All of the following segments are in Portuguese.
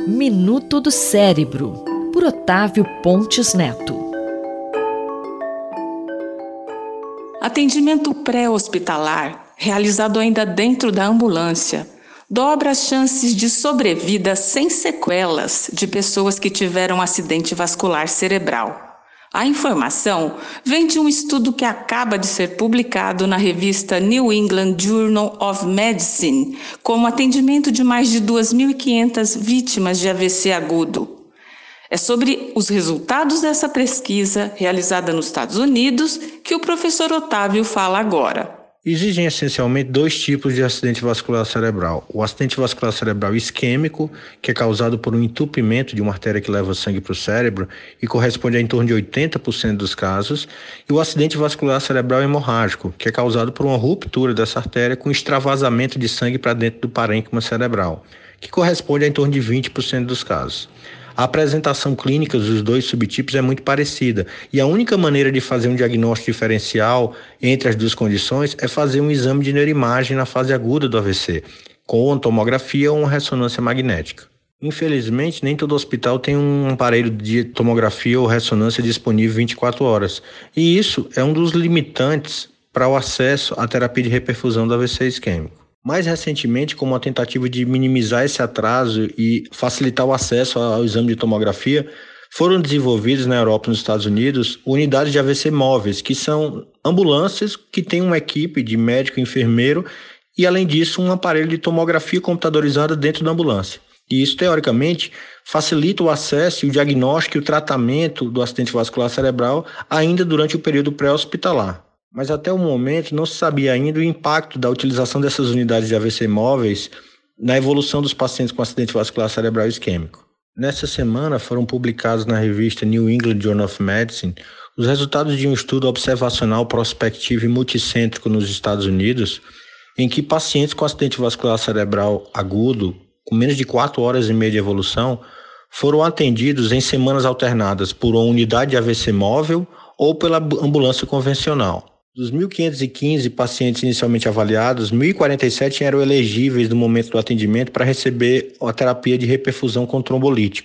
Minuto do Cérebro, por Otávio Pontes Neto. Atendimento pré-hospitalar, realizado ainda dentro da ambulância, dobra as chances de sobrevida sem sequelas de pessoas que tiveram acidente vascular cerebral. A informação vem de um estudo que acaba de ser publicado na revista New England Journal of Medicine, como atendimento de mais de 2.500 vítimas de AVC agudo. É sobre os resultados dessa pesquisa, realizada nos Estados Unidos, que o professor Otávio fala agora. Existem essencialmente dois tipos de acidente vascular cerebral. O acidente vascular cerebral isquêmico, que é causado por um entupimento de uma artéria que leva sangue para o cérebro e corresponde a em torno de 80% dos casos, e o acidente vascular cerebral hemorrágico, que é causado por uma ruptura dessa artéria com extravasamento de sangue para dentro do parênquima cerebral, que corresponde a em torno de 20% dos casos. A apresentação clínica dos dois subtipos é muito parecida e a única maneira de fazer um diagnóstico diferencial entre as duas condições é fazer um exame de neuroimagem na fase aguda do AVC, com uma tomografia ou uma ressonância magnética. Infelizmente, nem todo hospital tem um aparelho de tomografia ou ressonância disponível 24 horas, e isso é um dos limitantes para o acesso à terapia de reperfusão do AVC isquêmico. Mais recentemente, como uma tentativa de minimizar esse atraso e facilitar o acesso ao exame de tomografia, foram desenvolvidos na Europa e nos Estados Unidos unidades de AVC móveis, que são ambulâncias que têm uma equipe de médico e enfermeiro e, além disso, um aparelho de tomografia computadorizada dentro da ambulância. E isso, teoricamente, facilita o acesso, o diagnóstico e o tratamento do acidente vascular cerebral ainda durante o período pré-hospitalar. Mas até o momento não se sabia ainda o impacto da utilização dessas unidades de AVC móveis na evolução dos pacientes com acidente vascular cerebral isquêmico. Nessa semana foram publicados na revista New England Journal of Medicine os resultados de um estudo observacional prospectivo e multicêntrico nos Estados Unidos, em que pacientes com acidente vascular cerebral agudo, com menos de 4 horas e meia de evolução, foram atendidos em semanas alternadas por uma unidade de AVC móvel ou pela ambulância convencional. Dos 1.515 pacientes inicialmente avaliados, 1.047 eram elegíveis no momento do atendimento para receber a terapia de reperfusão com trombolítico.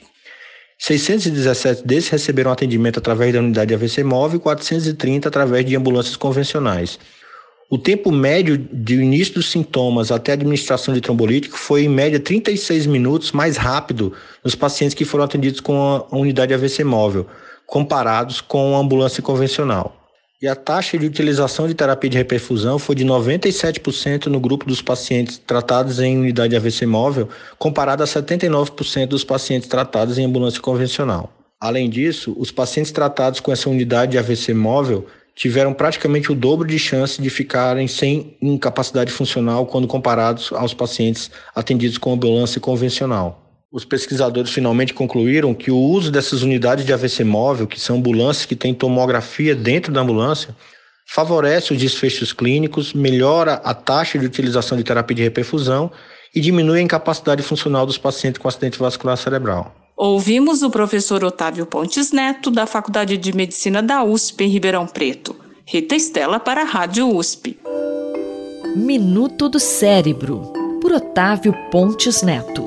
617 desses receberam atendimento através da unidade de AVC móvel e 430 através de ambulâncias convencionais. O tempo médio de início dos sintomas até a administração de trombolítico foi, em média, 36 minutos mais rápido nos pacientes que foram atendidos com a unidade de AVC móvel, comparados com a ambulância convencional. E a taxa de utilização de terapia de reperfusão foi de 97% no grupo dos pacientes tratados em unidade de AVC móvel, comparado a 79% dos pacientes tratados em ambulância convencional. Além disso, os pacientes tratados com essa unidade de AVC móvel tiveram praticamente o dobro de chance de ficarem sem incapacidade funcional quando comparados aos pacientes atendidos com ambulância convencional. Os pesquisadores finalmente concluíram que o uso dessas unidades de AVC móvel, que são ambulâncias que têm tomografia dentro da ambulância, favorece os desfechos clínicos, melhora a taxa de utilização de terapia de reperfusão e diminui a incapacidade funcional dos pacientes com acidente vascular cerebral. Ouvimos o professor Otávio Pontes Neto, da Faculdade de Medicina da USP, em Ribeirão Preto. Rita Estela para a Rádio USP. Minuto do Cérebro, por Otávio Pontes Neto.